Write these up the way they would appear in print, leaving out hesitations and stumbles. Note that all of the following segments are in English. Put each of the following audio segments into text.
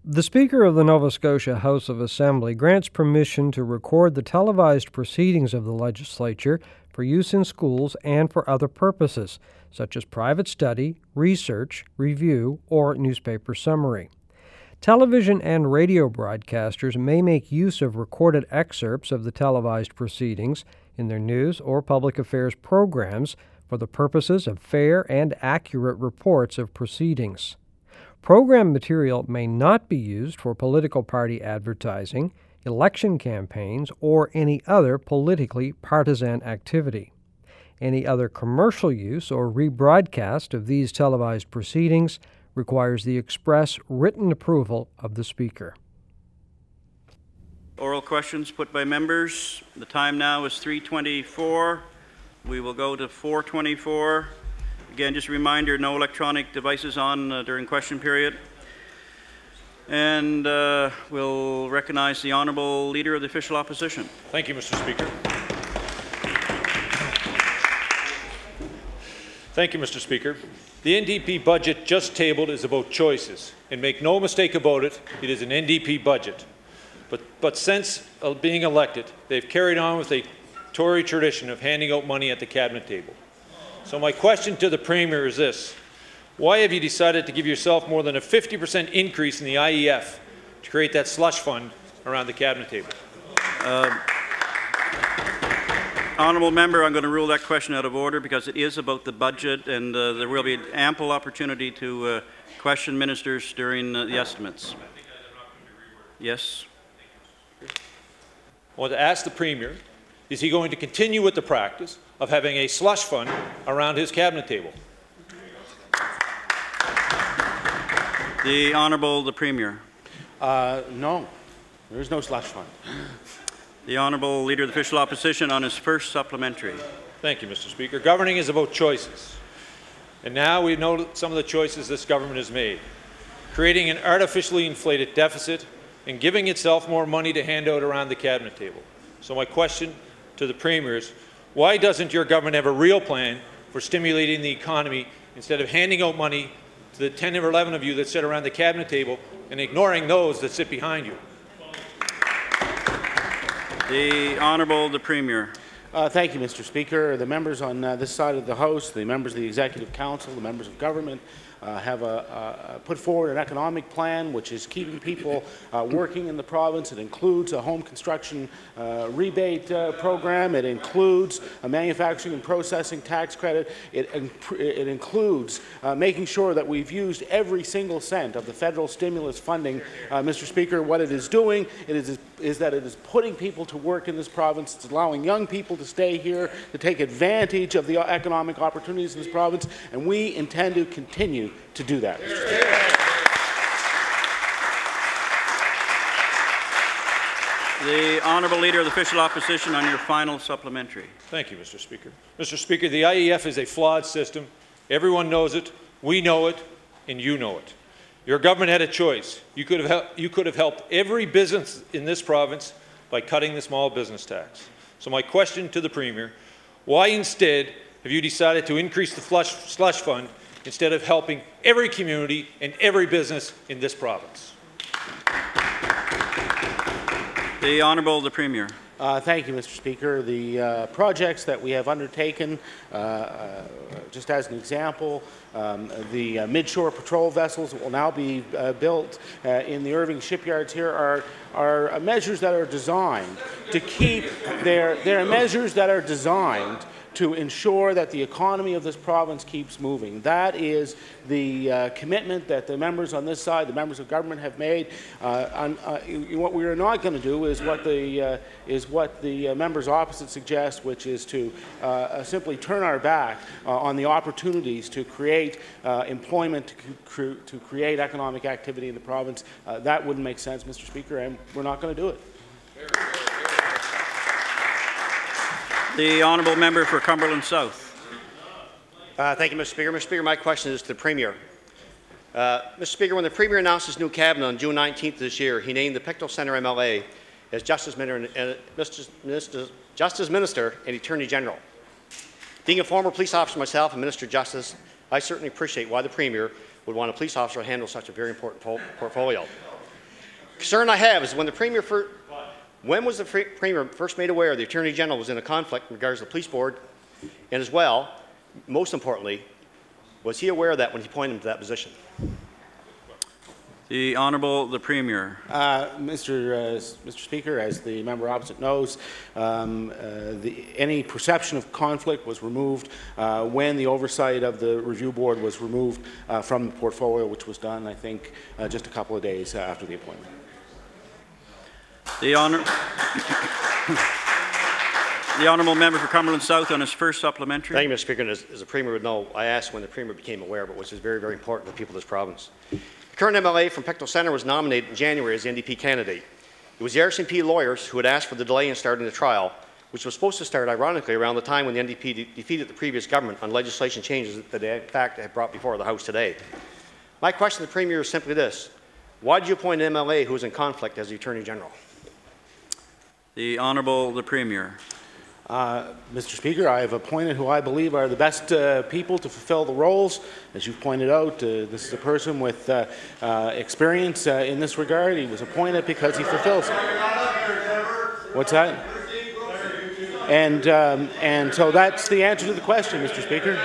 The Speaker of the Nova Scotia House of Assembly grants permission to record the televised proceedings of the legislature for use in schools and for other purposes, such as private study, research, review, or newspaper summary. Television and radio broadcasters may make use of recorded excerpts of the televised proceedings in their news or public affairs programs for the purposes of fair and accurate reports of proceedings. Program material may not be used for political party advertising, election campaigns, or any other politically partisan activity. Any other commercial use or rebroadcast of these televised proceedings requires the express written approval of the Speaker. Oral questions put by members. The time now is 3:24. We will go to 4:24. Again, just a reminder, no electronic devices on during question period. And we'll recognize the Honourable Leader of the Official Opposition. Thank you, Mr. Speaker. Thank you, Mr. Speaker. The NDP budget just tabled is about choices, and make no mistake about it, it is an NDP budget. But since being elected, they've carried on with a Tory tradition of handing out money at the cabinet table. So my question to the Premier is this: why have you decided to give yourself more than a 50% increase in the IEF to create that slush fund around the cabinet table? Honourable Member, I'm going to rule that question out of order because it is about the budget, and there will be ample opportunity to question ministers during the estimates. Yes. I want to ask the Premier, is he going to continue with the practice of having a slush fund around his cabinet table? The Honourable Premier. No, there is no slush fund. The Honourable Leader of the Official Opposition on his first supplementary. Thank you, Mr. Speaker. Governing is about choices. And now we know some of the choices this government has made. Creating an artificially inflated deficit and giving itself more money to hand out around the cabinet table. So my question to the Premier is, why doesn't your government have a real plan for stimulating the economy instead of handing out money to the 10 or 11 of you that sit around the cabinet table and ignoring those that sit behind you? The Honourable Premier. Thank you, Mr. Speaker. The members on this side of the House, the members of the Executive Council, the members of government have put forward an economic plan which is keeping people working in the province. It includes a home construction rebate program. It includes a manufacturing and processing tax credit. It includes making sure that we've used every single cent of the federal stimulus funding. Mr. Speaker, what it is doing is that it is putting people to work in this province. It's allowing young people to stay here, to take advantage of the economic opportunities in this province, and we intend to continue to do that. The Honourable Leader of the Official Opposition on your final supplementary. Thank you, Mr. Speaker. Mr. Speaker, the IEF is a flawed system. Everyone knows it, we know it, and you know it. Your government had a choice. You could have helped every business in this province by cutting the small business tax. So my question to the Premier, why instead have you decided to increase the slush fund instead of helping every community and every business in this province? The Honourable Premier. Thank you, Mr. Speaker. The projects that we have undertaken, just as an example, the midshore patrol vessels that will now be built in the Irving shipyards here are measures that are designed to keep they're measures that are designed to ensure that the economy of this province keeps moving. That is the commitment that the members on this side, the members of government, have made. What we are not going to do is what the members opposite suggest, which is to simply turn our back on the opportunities to create employment, to create economic activity in the province. That wouldn't make sense, Mr. Speaker, and we're not going to do it. The Honourable Member for Cumberland South. Thank you, Mr. Speaker. Mr. Speaker, my question is to the Premier. Mr. Speaker, when the Premier announced his new cabinet on June 19th this year, he named the Pictou Centre MLA as Justice Minister and Attorney General. Being a former police officer myself and Minister of Justice, I certainly appreciate why the Premier would want a police officer to handle such a very important portfolio. concern I have is when was the Premier first made aware the Attorney General was in a conflict in regards to the police board, and as well, most importantly, was he aware of that when he appointed him to that position? The Honourable the Premier. Mr. Speaker, as the member opposite knows, any perception of conflict was removed when the oversight of the review board was removed from the portfolio, which was done, I think, just a couple of days after the appointment. The Honourable Member for Cumberland South on his first supplementary. Thank you, Mr. Speaker. And as the Premier would know, I asked when the Premier became aware, but which is very, very important to the people of this province. The current MLA from Pictou Centre was nominated in January as the NDP candidate. It was the RCMP lawyers who had asked for the delay in starting the trial, which was supposed to start, ironically, around the time when the NDP defeated the previous government on legislation changes that they, in fact, have brought before the House today. My question to the Premier is simply this. Why did you appoint an MLA who was in conflict as the Attorney General? The Honourable the Premier. Mr. Speaker, I have appointed who I believe are the best people to fulfill the roles. As you've pointed out, this is a person with experience in this regard. He was appointed because he fulfills it. What's that? And so that's the answer to the question, Mr. Speaker.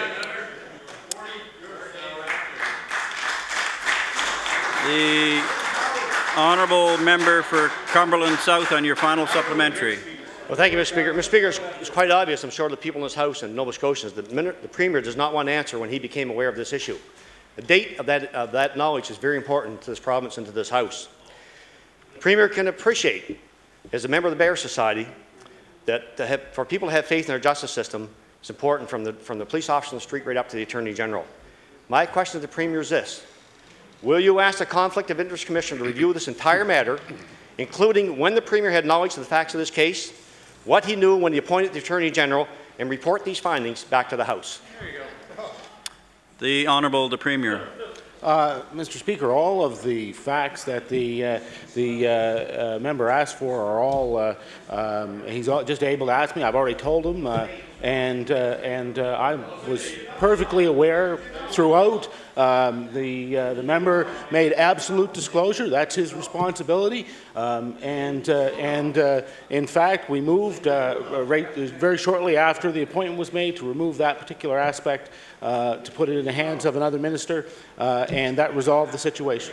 The Honourable Member for Cumberland South on your final supplementary. Well, thank you, Mr. Speaker. Mr. Speaker, it's quite obvious, I'm sure, to the people in this House and Nova Scotians, that the Premier does not want to answer when he became aware of this issue. The date of that knowledge is very important to this province and to this House. The Premier can appreciate, as a member of the Bear Society, that for people to have faith in our justice system, it's important from the police officer on the street right up to the Attorney General. My question to the Premier is this. Will you ask the Conflict of Interest Commission to review this entire matter, including when the Premier had knowledge of the facts of this case, what he knew when he appointed the Attorney General, and report these findings back to the House? The Honourable the Premier. Mr. Speaker, all of the facts that the member asked for are all, he's just able to ask me. I've already told him, and I was perfectly aware throughout. The member made absolute disclosure. That's his responsibility. In fact, we moved very shortly after the appointment was made to remove that particular aspect, to put it in the hands of another minister, and that resolved the situation.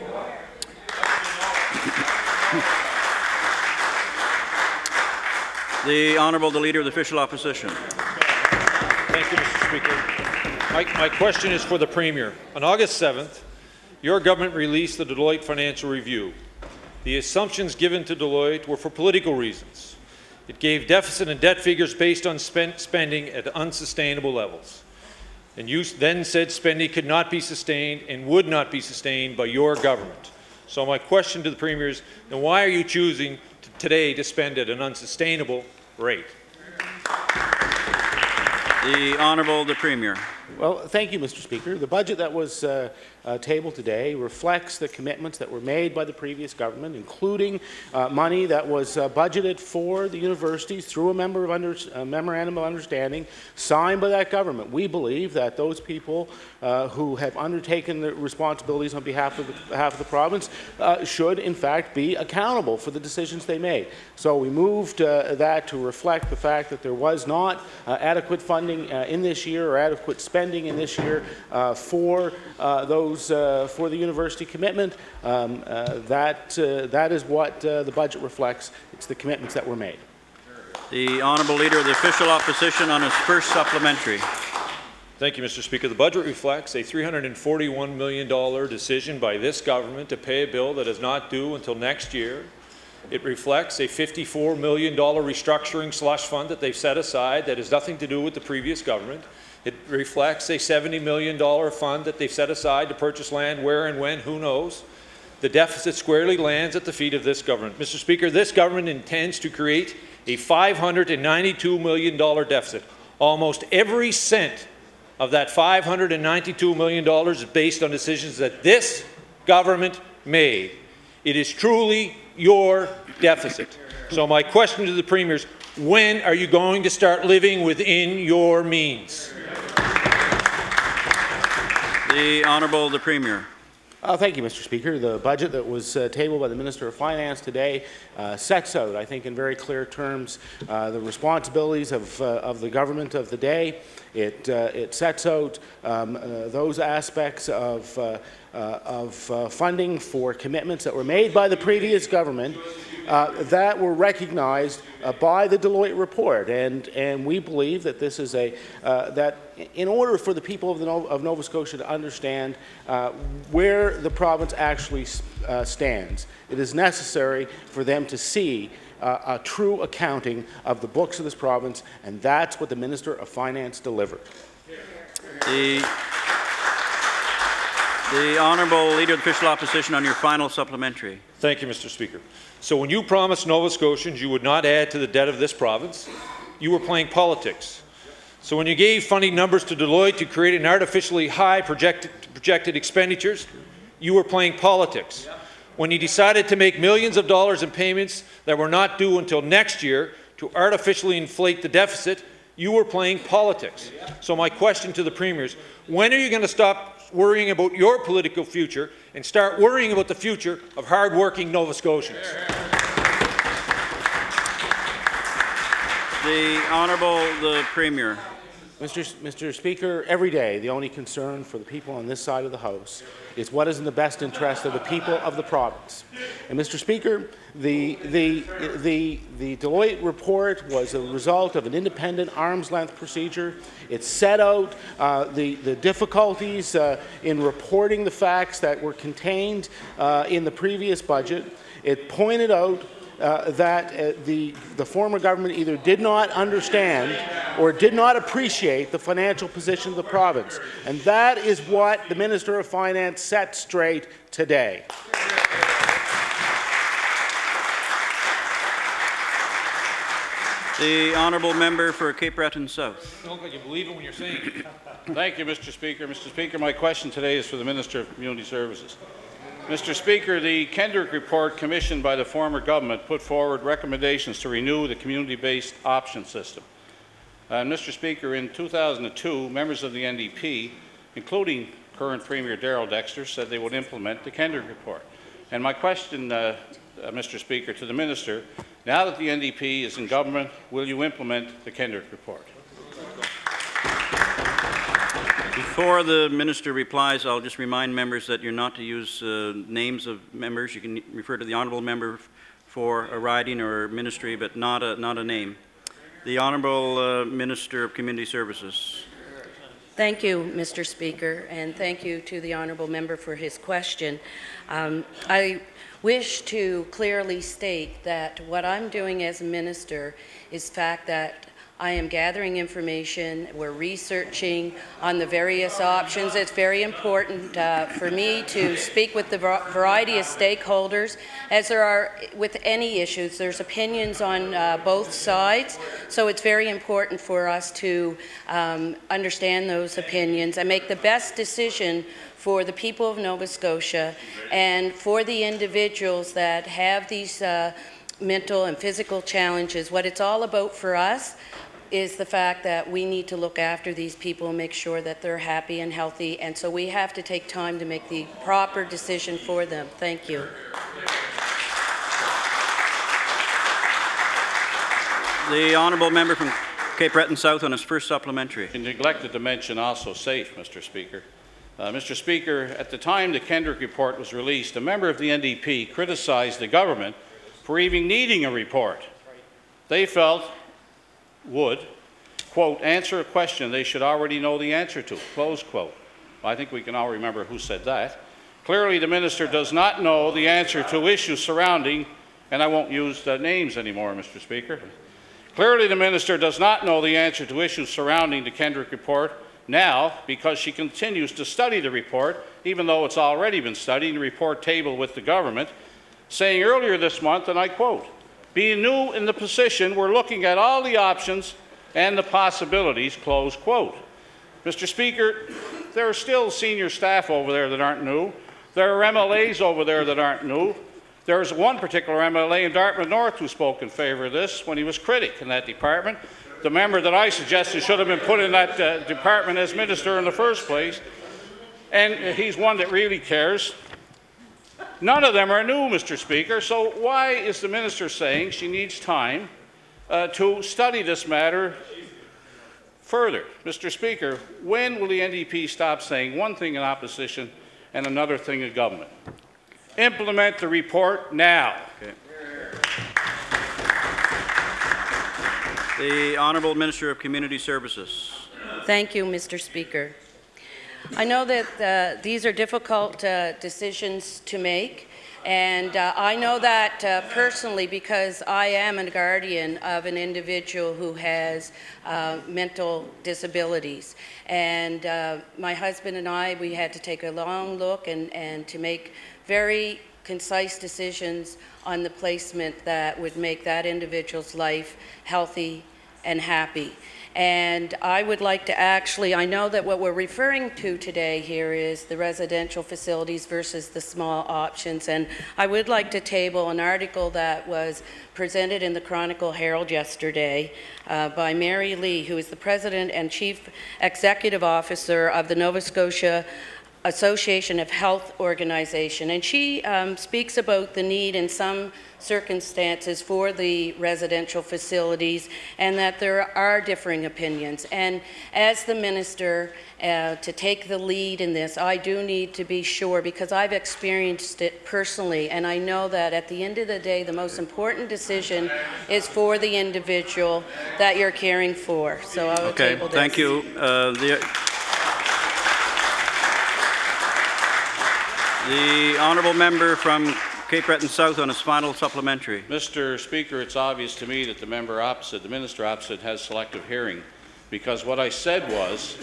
The Honourable the Leader of the Official Opposition. Thank you, Mr. Speaker. My question is for the Premier. On August 7th, your government released the Deloitte Financial Review. The assumptions given to Deloitte were for political reasons. It gave deficit and debt figures based on spending at unsustainable levels. And you then said spending could not be sustained and would not be sustained by your government. So my question to the Premier is, then why are you choosing today to spend at an unsustainable rate? The Honourable the Premier. Well, thank you, Mr. Speaker. The budget that was tabled today reflects the commitments that were made by the previous government, including money that was budgeted for the universities through a memorandum of understanding signed by that government. We believe that those people who have undertaken the responsibilities on behalf of the province should, in fact, be accountable for the decisions they made. So we moved that to reflect the fact that there was not adequate funding in this year or adequate spending in this year for for the university commitment. That is what the budget reflects. It's the commitments that were made. The Honourable Leader of the Official Opposition on his first supplementary. Thank you, Mr. Speaker. The budget reflects a $341 million decision by this government to pay a bill that is not due until next year. It reflects a $54 million restructuring slush fund that they've set aside that has nothing to do with the previous government. It reflects a $70 million fund that they've set aside to purchase land where and when, who knows. The deficit squarely lands at the feet of this government. Mr. Speaker, this government intends to create a $592 million deficit. Almost every cent of that $592 million is based on decisions that this government made. It is truly your deficit. So my question to the Premier is, when are you going to start living within your means? The Honourable the Premier. Thank you, Mr. Speaker. The budget that was tabled by the Minister of Finance today sets out, I think in very clear terms, the responsibilities of the government of the day. It sets out those aspects of funding for commitments that were made by the previous government that were recognized by the Deloitte report, and we believe that this is that in order for the people of Nova Scotia to understand where the province actually stands, it is necessary for them to see a true accounting of the books of this province, and that's what the Minister of Finance delivered. The Honourable Leader of the Official Opposition on your final supplementary. Thank you, Mr. Speaker. So when you promised Nova Scotians you would not add to the debt of this province, you were playing politics. So when you gave funding numbers to Deloitte to create an artificially high projected expenditures, you were playing politics. When you decided to make millions of dollars in payments that were not due until next year to artificially inflate the deficit, you were playing politics. So my question to the Premier is, when are you going to stop worrying about your political future and start worrying about the future of hard-working Nova Scotians? The Honourable the Premier. Mr. Speaker, every day the only concern for the people on this side of the House is what is in the best interest of the people of the province. And Mr. Speaker, the Deloitte report was a result of an independent arm's-length procedure. It set out the difficulties in reporting the facts that were contained in the previous budget. It pointed out that the former government either did not understand or did not appreciate the financial position of the province. And that is what the Minister of Finance set straight today. The Honourable Member for Cape Breton South. I don't think you believe it when you're saying it. Thank you, Mr. Speaker. Mr. Speaker, my question today is for the Minister of Community Services. Mr. Speaker, the Kendrick report commissioned by the former government put forward recommendations to renew the community-based option system. Mr. Speaker, in 2002, members of the NDP, including current Premier Darrell Dexter, said they would implement the Kendrick report. And my question, Mr. Speaker, to the Minister, now that the NDP is in government, will you implement the Kendrick report? Before the Minister replies, I'll just remind members that you're not to use names of members. You can refer to the Honourable Member for a riding or ministry, but not a name. The Honourable Minister of Community Services. Thank you, Mr. Speaker, and thank you to the Honourable Member for his question. I wish to clearly state that what I'm doing as a minister is the fact that I am gathering information, we're researching on the various options. It's very important for me to speak with the variety of stakeholders. As there are with any issues, there's opinions on both sides, so it's very important for us to understand those opinions and make the best decision for the people of Nova Scotia and for the individuals that have these mental and physical challenges. What it's all about for us is the fact that we need to look after these people and make sure that they're happy and healthy, and so we have to take time to make the proper decision for them. Thank you. The Honourable Member from Cape Breton South on his first supplementary. You neglected to mention also SAFE, Mr. Speaker. Mr. Speaker, at the time the Kendrick report was released, a member of the NDP criticized the government for even needing a report. They felt would, quote, answer a question they should already know the answer to, close quote. I think we can all remember who said that. Clearly, the Minister does not know the answer to issues surrounding, and I won't use names anymore, Mr. Speaker. Clearly, the Minister does not know the answer to issues surrounding the Kendrick report now because she continues to study the report, even though it's already been studied in the report table with the government, saying earlier this month, and I quote, "Being new in the position, we're looking at all the options and the possibilities," close quote. Mr. Speaker, there are still senior staff over there that aren't new. There are MLAs over there that aren't new. There's one particular MLA in Dartmouth North who spoke in favour of this when he was critic in that department. The member that I suggested should have been put in that department as minister in the first place. And he's one that really cares. None of them are new, Mr. Speaker, so why is the minister saying she needs time to study this matter further? Mr. Speaker, when will the NDP stop saying one thing in opposition and another thing in government? Implement the report now. Okay. The Honourable Minister of Community Services. Thank you, Mr. Speaker. I know that these are difficult decisions to make, and I know that personally because I am a guardian of an individual who has mental disabilities. And my husband and I, we had to take a long look and to make very concise decisions on the placement that would make that individual's life healthy and happy. And I would like to actually, I know that what we're referring to today here is the residential facilities versus the small options, and I would like to table an article that was presented in the Chronicle Herald yesterday by Mary Lee, who is the President and Chief Executive Officer of the Nova Scotia Association of Health Organization, and she speaks about the need in some circumstances for the residential facilities and that there are differing opinions. And as the minister, to take the lead in this, I do need to be sure, because I've experienced it personally, and I know that at the end of the day, the most important decision is for the individual that you're caring for. So I will table this. Thank you. The honourable member from Cape Breton South on his final supplementary. Mr. Speaker, it's obvious to me that the member opposite, the minister opposite, has selective hearing, because what I said was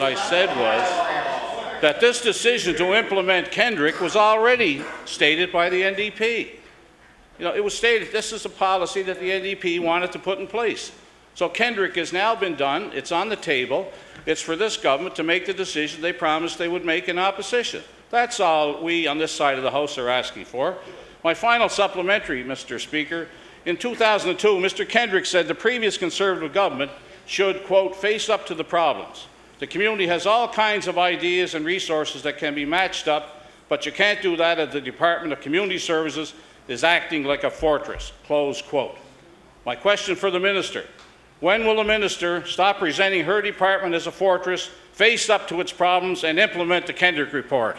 that this decision to implement Kendrick was already stated by the NDP. You know, it was stated this is a policy that the NDP wanted to put in place. So Kendrick has now been done. It's on the table. It's for this government to make the decision they promised they would make in opposition. That's all we on this side of the House are asking for. My final supplementary, Mr. Speaker. In 2002, Mr. Kendrick said the previous Conservative government should, quote, face up to the problems. The community has all kinds of ideas and resources that can be matched up, but you can't do that if the Department of Community Services is acting like a fortress, close quote. My question for the minister: when will the minister stop presenting her department as a fortress, face up to its problems, and implement the Kendrick report?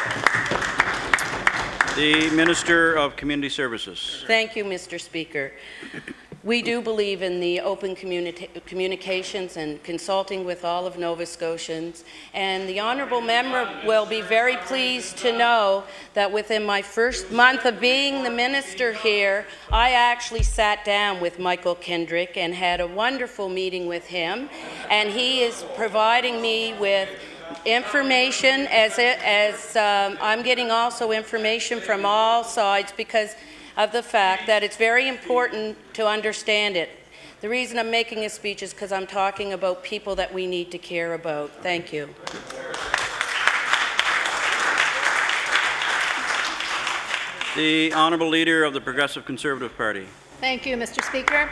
The Minister of Community Services. Thank you, Mr. Speaker. We do believe in the open communications and consulting with all of Nova Scotians, and the honourable member will be very pleased to know that within my first month of being the minister here, I actually sat down with Michael Kendrick and had a wonderful meeting with him, and he is providing me with information as I'm getting also information from all sides, because of the fact that it's very important to understand it. The reason I'm making a speech is because I'm talking about people that we need to care about. Thank you. The Honourable Leader of the Progressive Conservative Party. Thank you, Mr. Speaker.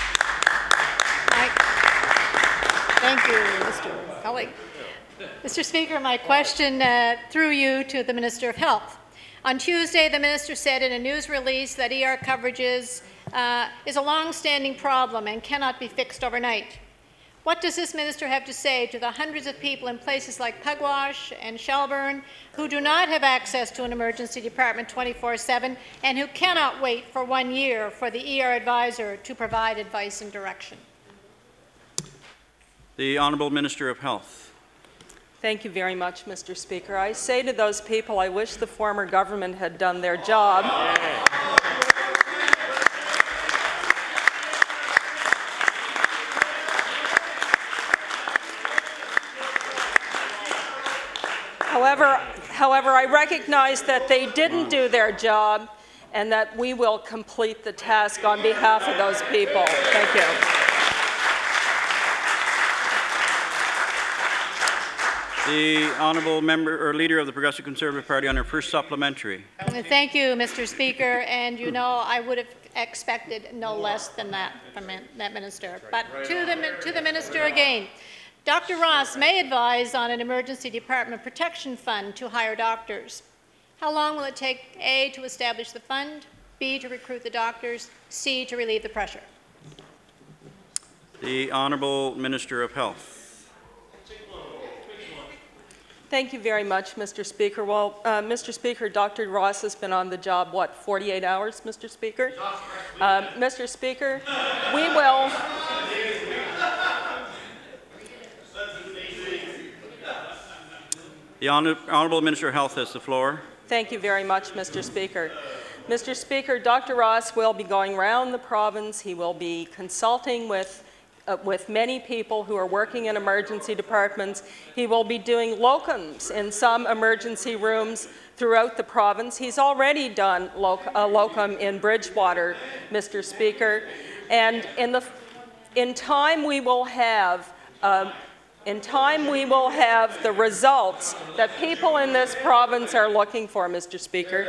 Thank you, Mr. Kelly. Mr. Speaker, my question through you to the Minister of Health. On Tuesday, the minister said in a news release that ER coverage is a long-standing problem and cannot be fixed overnight. What does this minister have to say to the hundreds of people in places like Pugwash and Shelburne who do not have access to an emergency department 24/7 and who cannot wait for 1 year for the ER advisor to provide advice and direction? The Honourable Minister of Health. Thank you very much, Mr. Speaker. I say to those people, I wish the former government had done their job. However, I recognize that they didn't do their job and that we will complete the task on behalf of those people. Thank you. The Honourable Member or Leader of the Progressive Conservative Party on her first supplementary. Thank you, Mr. Speaker. And you know, I would have expected no less than that from that minister. But to the minister again, Dr. Ross may advise on an emergency department protection fund to hire doctors. How long will it take, A, to establish the fund, B, to recruit the doctors, C, to relieve the pressure? The Honourable Minister of Health. Thank you very much, Mr. Speaker. Well, Mr. Speaker, Dr. Ross has been on the job, what, 48 hours, Mr. Speaker? Mr. Speaker, we will... The Honourable Minister of Health has the floor. Thank you very much, Mr. Speaker. Mr. Speaker, Dr. Ross will be going around the province. He will be consulting with many people who are working in emergency departments. He will be doing locums in some emergency rooms throughout the province. He's already done a locum in Bridgewater, Mr. Speaker. And in time we will have the results that people in this province are looking for, Mr. Speaker.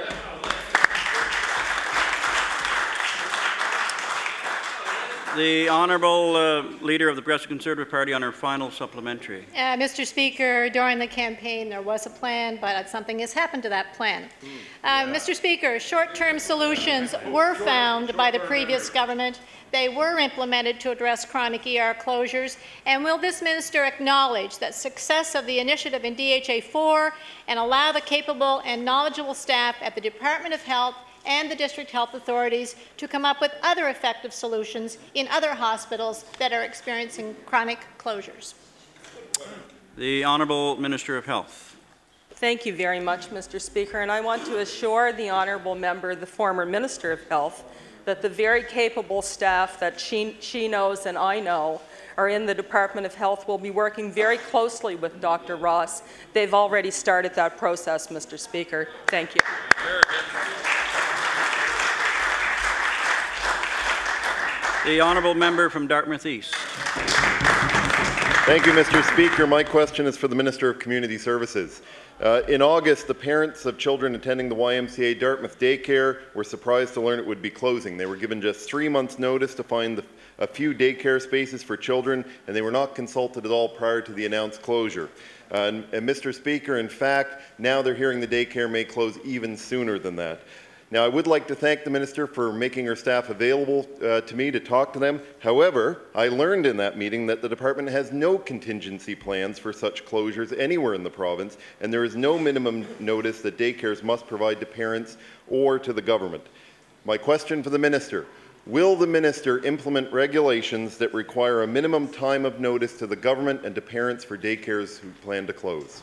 The Honourable Leader of the Progressive Conservative Party on her final supplementary. Mr. Speaker, during the campaign there was a plan, but something has happened to that plan. Mr. Speaker, short-term solutions were found by the previous government. They were implemented to address chronic ER closures. And will this minister acknowledge that success of the initiative in DHA4 and allow the capable and knowledgeable staff at the Department of Health and the district health authorities to come up with other effective solutions in other hospitals that are experiencing chronic closures? The Honourable Minister of Health. Thank you very much, Mr. Speaker, and I want to assure the honourable member, the former Minister of Health, that the very capable staff that she knows and I know are in the Department of Health will be working very closely with Dr. Ross. They've already started that process, Mr. Speaker. Thank you. The Honourable Member from Dartmouth East. Thank you, Mr. Speaker. My question is for the Minister of Community Services. In August, the parents of children attending the YMCA Dartmouth daycare were surprised to learn it would be closing. They were given just 3 months' notice to find a few daycare spaces for children, and they were not consulted at all prior to the announced closure. And Mr. Speaker, in fact, now they're hearing the daycare may close even sooner than that. Now, I would like to thank the Minister for making her staff available to me to talk to them. However, I learned in that meeting that the department has no contingency plans for such closures anywhere in the province, and there is no minimum notice that daycares must provide to parents or to the government. My question for the Minister: will the Minister implement regulations that require a minimum time of notice to the government and to parents for daycares who plan to close?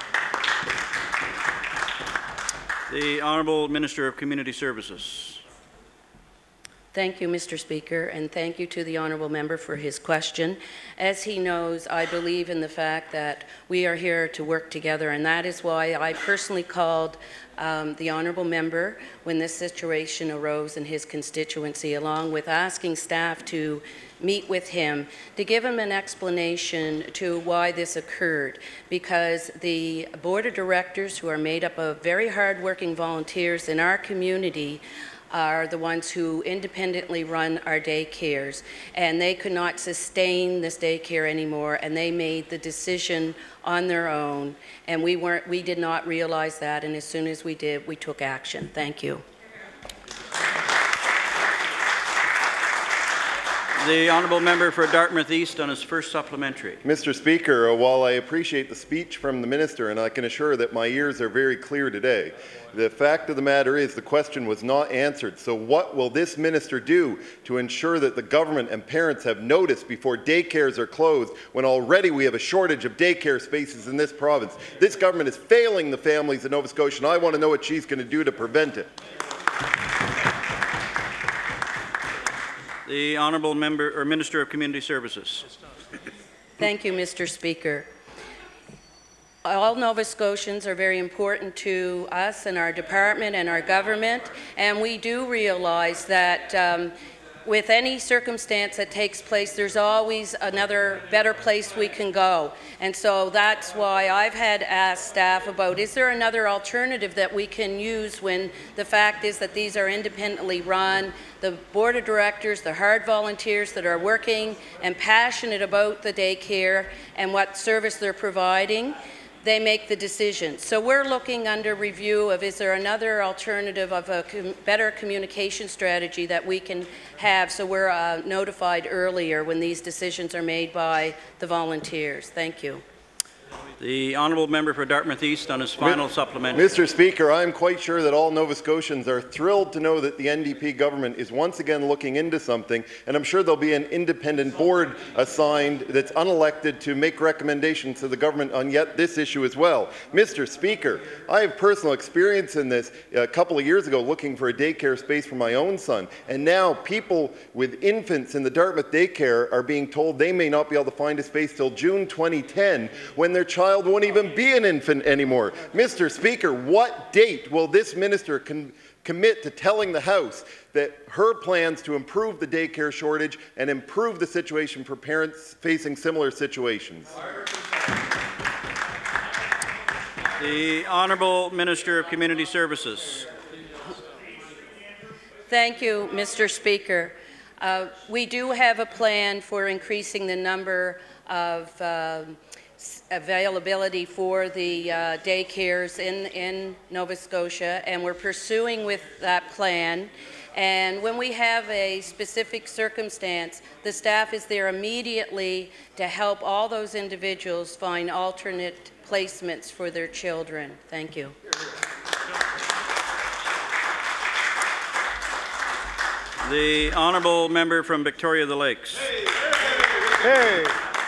The Honourable Minister of Community Services. Thank you, Mr. Speaker, and thank you to the honourable member for his question. As he knows, I believe in the fact that we are here to work together, and that is why I personally called the honourable member when this situation arose in his constituency, along with asking staff to meet with him to give him an explanation to why this occurred, because the board of directors, who are made up of very hard-working volunteers in our community, are the ones who independently run our daycares, and they could not sustain this daycare anymore, and they made the decision on their own, and we did not realize that, and as soon as we did, we took action. Thank you. The honourable member for Dartmouth East on his first supplementary. Mr. Speaker, while I appreciate the speech from the Minister, and I can assure that my ears are very clear today, the fact of the matter is the question was not answered. So what will this Minister do to ensure that the government and parents have notice before daycares are closed, when already we have a shortage of daycare spaces in this province? This government is failing the families in Nova Scotia, and I want to know what she's going to do to prevent it. The honourable member or Minister of Community Services. Thank you, Mr. Speaker. All Nova Scotians are very important to us and our department and our government, and we do realize that with any circumstance that takes place, there's always another better place we can go. And so that's why I've had asked staff about, is there another alternative that we can use when the fact is that these are independently run, the board of directors, the hard volunteers that are working and passionate about the daycare and what service they're providing. they make the decision. So we're looking under review of, is there another alternative of a better communication strategy that we can have so we're notified earlier when these decisions are made by the volunteers. Thank you. The honourable member for Dartmouth East on his final supplementary. Mr. Speaker, I am quite sure that all Nova Scotians are thrilled to know that the NDP government is once again looking into something, and I'm sure there'll be an independent board assigned that's unelected to make recommendations to the government on yet this issue as well. Mr. Speaker, I have personal experience in this a couple of years ago looking for a daycare space for my own son, and now people with infants in the Dartmouth daycare are being told they may not be able to find a space till June 2010 when their child won't even be an infant anymore. Mr. Speaker, what date will this minister commit to telling the House that her plans to improve the daycare shortage and improve the situation for parents facing similar situations? The Honourable Minister of Community Services. Thank you, Mr. Speaker. We do have a plan for increasing the number of availability for the daycares in Nova Scotia, and we're pursuing with that plan. And when we have a specific circumstance, the staff is there immediately to help all those individuals find alternate placements for their children. Thank you. The honourable member from Victoria the Lakes. Hey.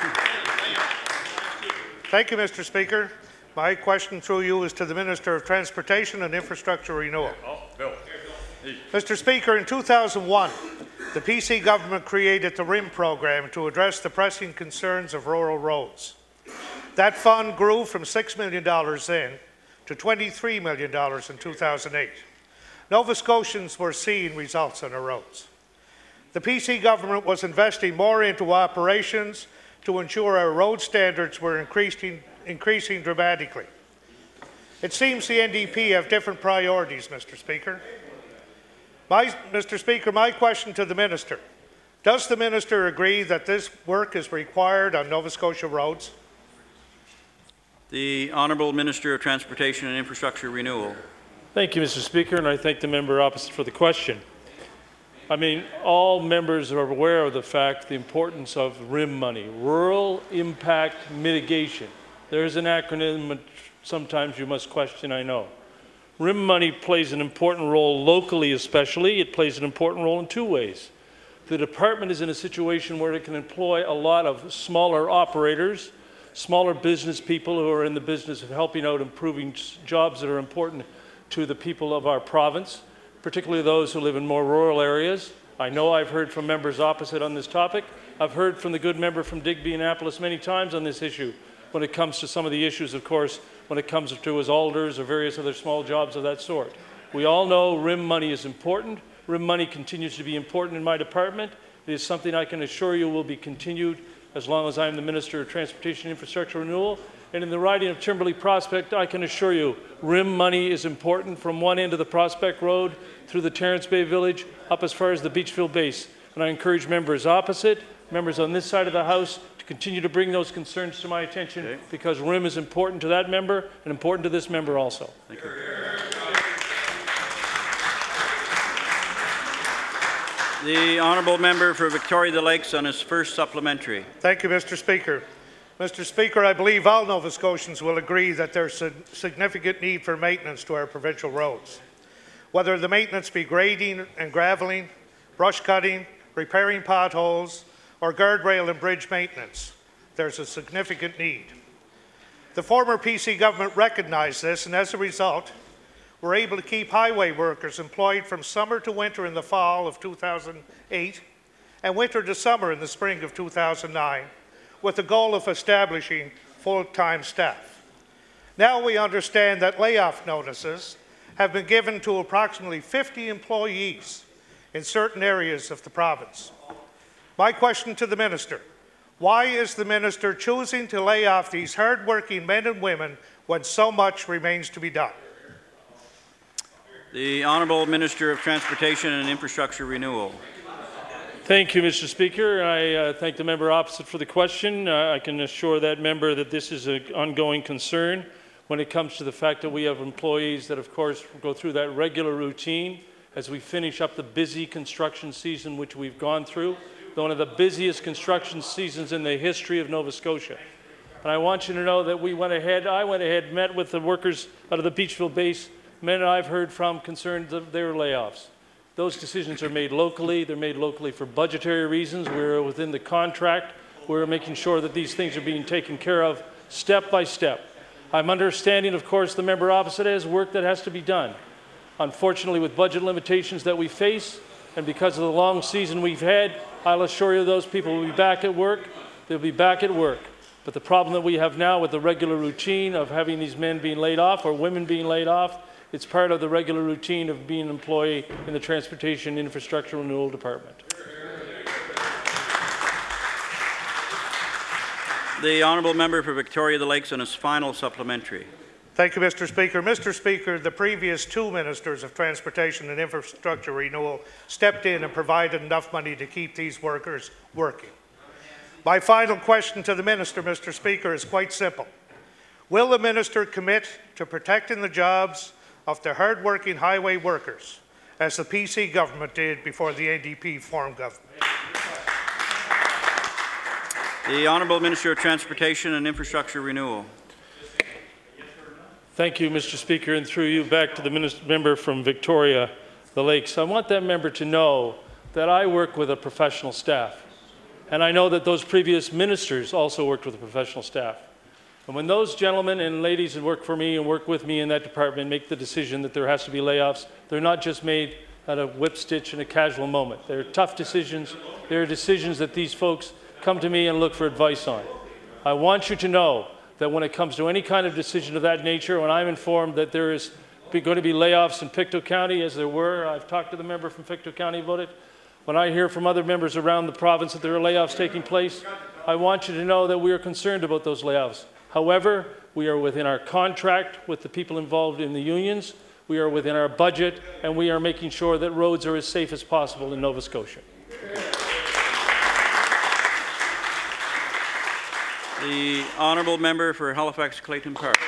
Thank you, Mr. Speaker. My question through you is to the Minister of Transportation and Infrastructure Renewal. Mr. Speaker, in 2001, the PC government created the RIM program to address the pressing concerns of rural roads. That fund grew from $6 million then to $23 million in 2008. Nova Scotians were seeing results on our roads. The PC government was investing more into operations to ensure our road standards were increasing dramatically. It seems the NDP have different priorities, Mr. Speaker. Mr. Speaker, my question to the Minister, does the Minister agree that this work is required on Nova Scotia roads? The Honourable Minister of Transportation and Infrastructure Renewal. Thank you, Mr. Speaker, and I thank the member opposite for the question. I mean, all members are aware of the fact, the importance of RIM money, Rural Impact Mitigation. There's an acronym that sometimes you must question, I know. RIM money plays an important role locally especially. It plays an important role in two ways. The department is in a situation where it can employ a lot of smaller operators, smaller business people who are in the business of helping out improving jobs that are important to the people of our province, particularly those who live in more rural areas. I know I've heard from members opposite on this topic. I've heard from the good member from Digby Annapolis many times on this issue when it comes to some of the issues, of course, when it comes to his alders or various other small jobs of that sort. We all know RIM money is important. RIM money continues to be important in my department. It is something I can assure you will be continued as long as I am the Minister of Transportation and Infrastructure Renewal. And in the riding of Timberley Prospect, I can assure you RIM money is important from one end of the Prospect Road through the Terrence Bay Village up as far as the Beachfield Base. And I encourage members opposite, members on this side of the House, to continue to bring those concerns to my attention because RIM is important to that member and important to this member also. Thank you. The honourable member for Victoria the Lakes on his first supplementary. Thank you, Mr. Speaker. Mr. Speaker, I believe all Nova Scotians will agree that there's a significant need for maintenance to our provincial roads. Whether the maintenance be grading and gravelling, brush cutting, repairing potholes, or guardrail and bridge maintenance, there's a significant need. The former PC government recognized this, and as a result, were able to keep highway workers employed from summer to winter in the fall of 2008 and winter to summer in the spring of 2009, with the goal of establishing full-time staff. Now we understand that layoff notices have been given to approximately 50 employees in certain areas of the province. My question to the Minister, why is the Minister choosing to lay off these hard-working men and women when so much remains to be done? The Honourable Minister of Transportation and Infrastructure Renewal. Thank you, Mr. Speaker. I thank the member opposite for the question. I can assure that member that this is an ongoing concern when it comes to the fact that we have employees that, of course, go through that regular routine as we finish up the busy construction season which we've gone through, one of the busiest construction seasons in the history of Nova Scotia. And I want you to know that I went ahead, met with the workers out of the Beachville base, men I've heard from concerned that there were layoffs. Those decisions are made locally. They're made locally for budgetary reasons. We're within the contract. We're making sure that these things are being taken care of step by step. I'm understanding, of course, the member opposite has work that has to be done. Unfortunately, with budget limitations that we face, and because of the long season we've had, I'll assure you those people will be back at work. They'll be back at work. But the problem that we have now with the regular routine of having these men being laid off or women being laid off, it's part of the regular routine of being an employee in the Transportation Infrastructure Renewal Department. The honourable member for Victoria the Lakes on his final supplementary. Thank you, Mr. Speaker. Mr. Speaker, the previous two ministers of Transportation and Infrastructure Renewal stepped in and provided enough money to keep these workers working. My final question to the minister, Mr. Speaker, is quite simple. Will the minister commit to protecting the jobs of the hard-working highway workers, as the PC government did before the NDP formed government? The Honourable Minister of Transportation and Infrastructure Renewal. Thank you, Mr. Speaker, and through you back to the member from Victoria the Lakes. I want that member to know that I work with a professional staff, and I know that those previous ministers also worked with a professional staff. And when those gentlemen and ladies that work for me and work with me in that department make the decision that there has to be layoffs, they're not just made at a whip stitch in a casual moment. They're tough decisions. They're decisions that these folks come to me and look for advice on. I want you to know that when it comes to any kind of decision of that nature, when I'm informed that there is going to be layoffs in Pictou County, as there were, I've talked to the member from Pictou County about it. When I hear from other members around the province that there are layoffs taking place, I want you to know that we are concerned about those layoffs. However, we are within our contract with the people involved in the unions, we are within our budget, and we are making sure that roads are as safe as possible in Nova Scotia. The honourable member for Halifax Clayton Park.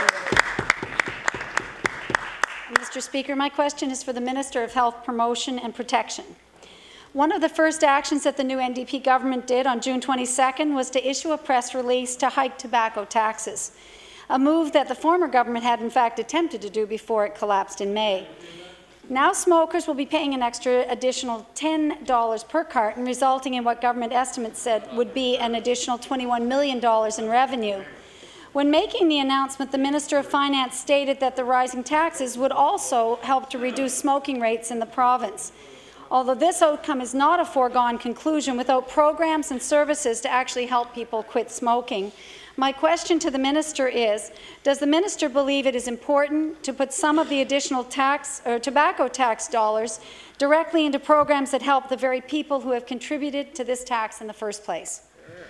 Mr. Speaker, my question is for the Minister of Health Promotion and Protection. One of the first actions that the new NDP government did on June 22nd was to issue a press release to hike tobacco taxes, a move that the former government had in fact attempted to do before it collapsed in May. Now smokers will be paying an additional $10 per carton, resulting in what government estimates said would be an additional $21 million in revenue. When making the announcement, the Minister of Finance stated that the rising taxes would also help to reduce smoking rates in the province. Although this outcome is not a foregone conclusion without programs and services to actually help people quit smoking, my question to the minister is, does the minister believe it is important to put some of the additional tobacco tax dollars directly into programs that help the very people who have contributed to this tax in the first place?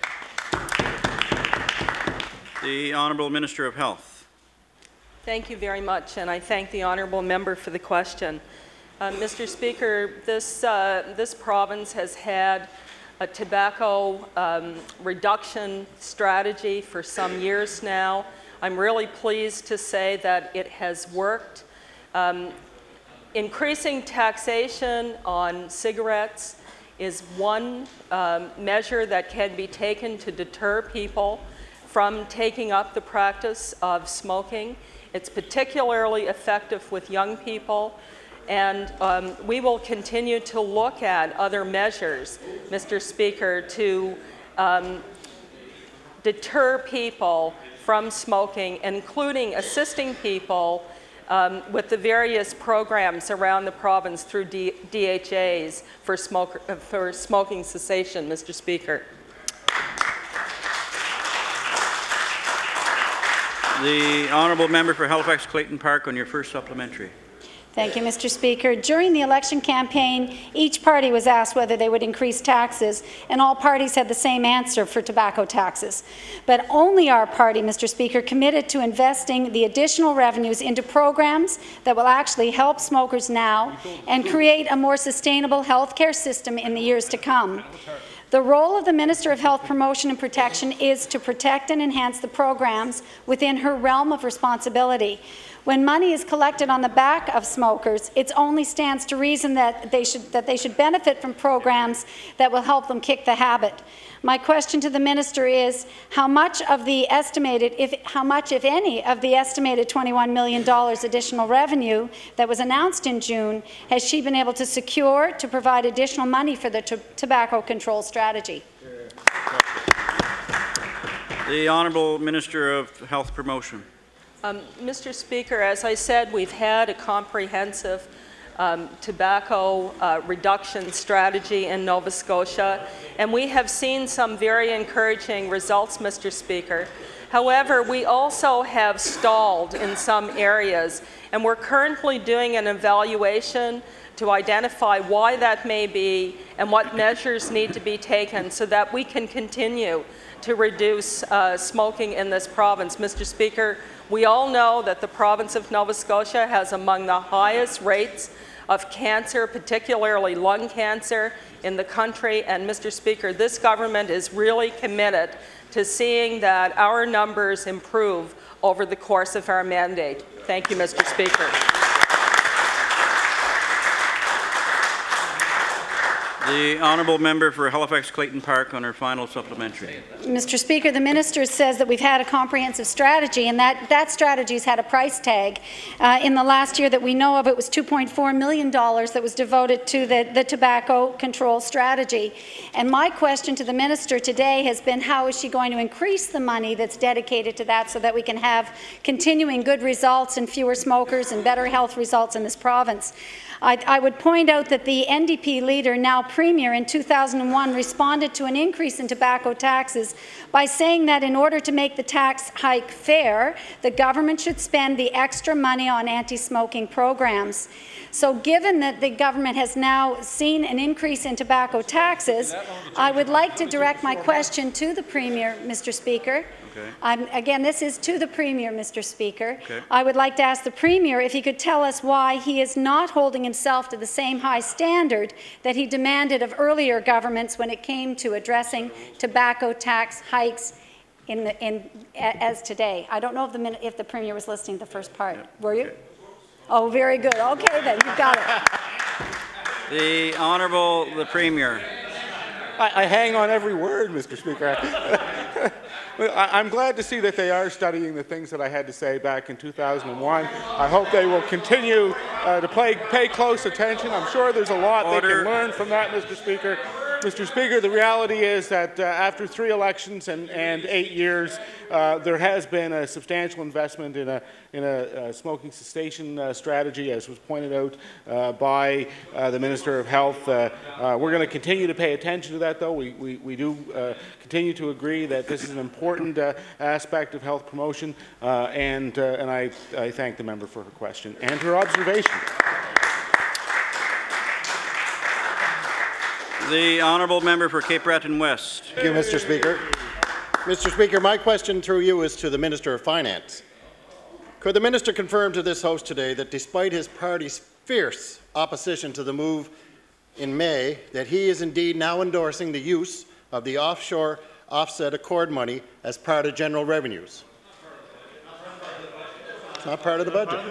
The Honourable Minister of Health. Thank you very much, and I thank the honourable member for the question. Mr. Speaker, this province has had a tobacco reduction strategy for some years now. I'm really pleased to say that it has worked. Increasing taxation on cigarettes is one measure that can be taken to deter people from taking up the practice of smoking. It's particularly effective with young people. And we will continue to look at other measures, Mr. Speaker, to deter people from smoking, including assisting people with the various programs around the province through DHAs for smoking cessation, Mr. Speaker. The honourable member for Halifax Clayton Park on your first supplementary. Thank you, Mr. Speaker. During the election campaign, each party was asked whether they would increase taxes, and all parties had the same answer for tobacco taxes. But only our party, Mr. Speaker, committed to investing the additional revenues into programs that will actually help smokers now and create a more sustainable health care system in the years to come. The role of the Minister of Health Promotion and Protection is to protect and enhance the programs within her realm of responsibility. When money is collected on the back of smokers, it only stands to reason that they should benefit from programs that will help them kick the habit. My question to the minister is, how much, if any, of the estimated $21 million additional revenue that was announced in June has she been able to secure to provide additional money for the tobacco control strategy? The Honourable Minister of Health Promotion. Mr. Speaker, as I said, we've had a comprehensive tobacco reduction strategy in Nova Scotia, and we have seen some very encouraging results, Mr. Speaker. However, we also have stalled in some areas, and we're currently doing an evaluation to identify why that may be and what measures need to be taken so that we can continue to reduce smoking in this province. Mr. Speaker, we all know that the province of Nova Scotia has among the highest rates of cancer, particularly lung cancer, in the country. And Mr. Speaker, this government is really committed to seeing that our numbers improve over the course of our mandate. Thank you, Mr. Speaker. The Honourable Member for Halifax-Clayton Park on her final supplementary. Mr. Speaker, the minister says that we've had a comprehensive strategy, and that strategy has had a price tag. In the last year that we know of, it was $2.4 million that was devoted to the tobacco control strategy. And my question to the minister today has been, how is she going to increase the money that's dedicated to that so that we can have continuing good results and fewer smokers and better health results in this province? I would point out that the NDP leader, now Premier, in 2001 responded to an increase in tobacco taxes by saying that in order to make the tax hike fair, the government should spend the extra money on anti-smoking programs. So given that the government has now seen an increase in tobacco taxes, I would like to direct my question to the Premier, Mr. Speaker. Okay. Again, this is to the Premier, Mr. Speaker. Okay. I would like to ask the Premier if he could tell us why he is not holding himself to the same high standard that he demanded of earlier governments when it came to addressing tobacco tax hikes as today. I don't know if the Premier was listening to the first part. Yeah. Were you? Okay. Oh, very good. Okay, then, you've got it. The Honourable the Premier. I hang on every word, Mr. Speaker. I'm glad to see that they are studying the things that I had to say back in 2001. I hope they will continue to pay close attention. I'm sure there's a lot they can learn from that, Mr. Speaker. Mr. Speaker, the reality is that after 3 elections and 8 years, there has been a substantial investment in a smoking cessation strategy, as was pointed out by the Minister of Health. We're going to continue to pay attention to that, though. We do continue to agree that this is an important aspect of health promotion, and I thank the member for her question and her observation. The Honourable Member for Cape Breton West. Thank you, Mr. Speaker. Mr. Speaker, my question through you is to the Minister of Finance. Could the Minister confirm to this House today that despite his party's fierce opposition to the move in May, that he is indeed now endorsing the use of the offshore offset accord money as part of general revenues? It's not part of the budget.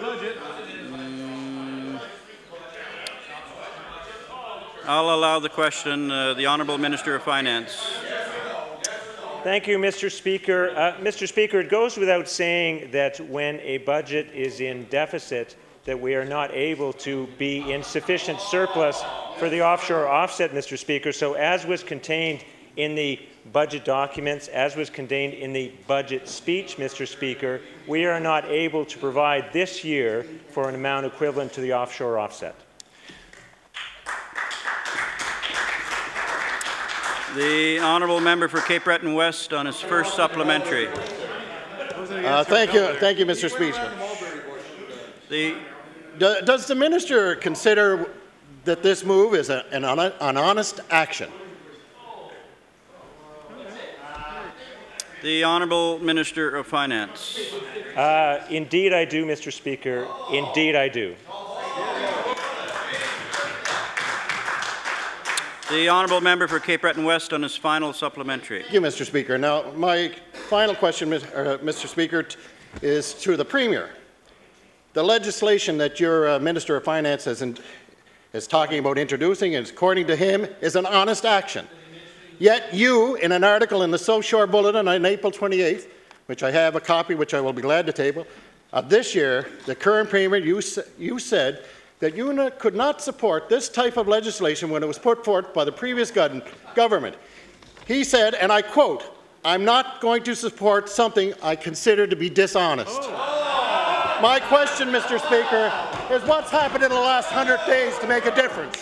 I'll allow the question. The Honourable Minister of Finance. Thank you, Mr. Speaker. Mr. Speaker, it goes without saying that when a budget is in deficit, that we are not able to be in sufficient surplus for the offshore offset, Mr. Speaker. So as was contained in the budget documents, as was contained in the budget speech, Mr. Speaker, we are not able to provide this year for an amount equivalent to the offshore offset. The Honourable Member for Cape Breton West on his first supplementary. Thank you, Mr. Speaker. Does the minister consider that this move is an honest action? The Honourable Minister of Finance. Indeed I do, Mr. Speaker. Indeed I do. The Honourable Member for Cape Breton West on his final supplementary. Thank you, Mr. Speaker. Now, my final question, Mr. Speaker, is to the Premier. The legislation that your Minister of Finance is talking about introducing, is, according to him, is an honest action. Yet you, in an article in the South Shore Bulletin on April 28th, which I have a copy, which I will be glad to table, of this year, the current Premier, you said that you could not support this type of legislation when it was put forth by the previous government. He said, and I quote, "I'm not going to support something I consider to be dishonest." My question, Mr. Speaker, is what's happened in the last 100 days to make a difference?